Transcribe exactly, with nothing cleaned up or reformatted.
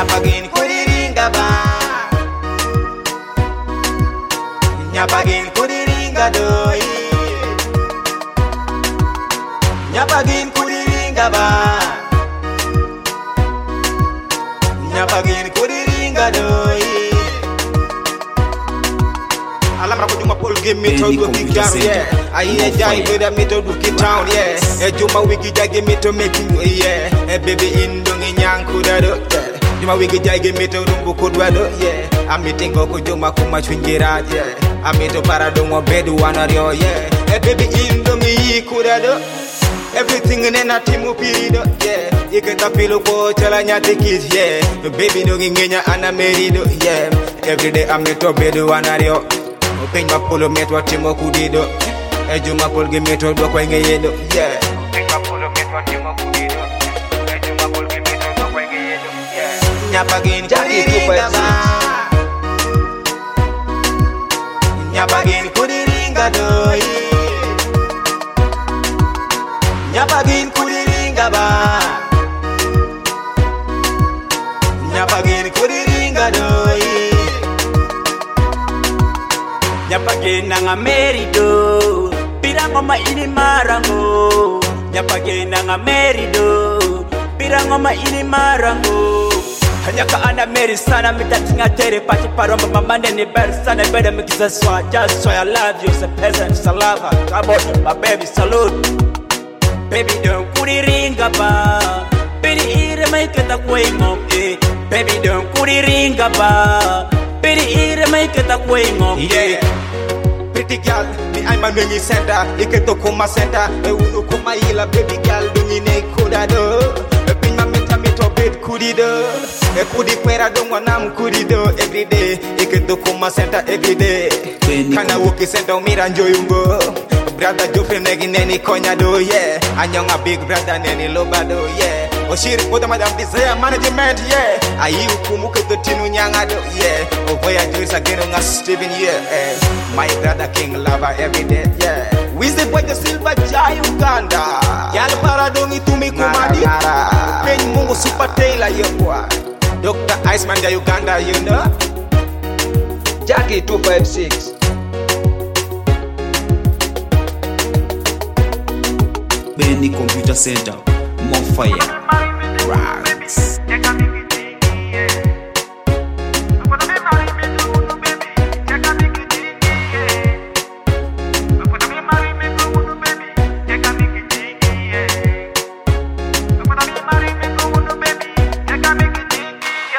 Nyapagin kuriringa ba Nyapagin kuriringa doi Nyapagin kuriringa ba Nyapagin kuriringa doi Alam rako juma pol game me to do big down yeah I hear jai with me to do it town yeah e juma wigi jage me to make you yeah e baby indongi nyanku da do juma wigi jage me to rumbu kudwa do yeah I'm meeting go juma kuma chwingira yeah I'm to parado mo bedu wana rio yeah e baby indomi kuda do everything in a timu pirido yeah iketa pilo ko chala nyati kid yeah baby no ngenya ana merido yeah every day I'm to bedu wana rio Open my polo metwa timo kudido e juma pol ge metwa do kwa ngeyedo yeah Open my polo metwa timo kudido e juma pol ge metwa do kwa ngeyedo yeah Nyapagin kuriringa ba Nyapagin kuriringa doi Nyapagin kuriringa ba Nyapagin kuriringa doi Nyapagin nga merido Pirango ma ini marango Nyapagin nga merido Pirango ma ini marango Hanyaka ana meri sana mitatinga tere pati paromba mamane ni beri sana Beda mikiza swa just so I love you It's a peasant, it's a lover Come on, my baby, salute Baby don't kuriringa ba Baby ire maiketa kwengo eh. Baby don't kuriringa ba Baby ire maiketa kwengo yeah Pretty girl, me I'm a mini center Iketo kuma center E unu kuma ila baby girl Dungi ne kuda do E pinma meta mito bed kudido E kudi kwera dongo nam kudido Everyday, iketo kuma center everyday Kana woki center umira njoyungo Brother Jofre negi neni konya do yeah Anyonga big brother neni loba do yeah Oshiri poda madam desire management yeah Ayi ukumuke to tinu nyanga do yeah Ovoya Joyce ageno nga Steven yeah eh. My brother King lover everyday yeah Wizi boy the silver jai Uganda Yal paradongi tumi kumadi Penny mungu super tailor yo boy Doctor Iceman ja Uganda you know Jackie two five six Benny Computer Center, more fire. Rocks.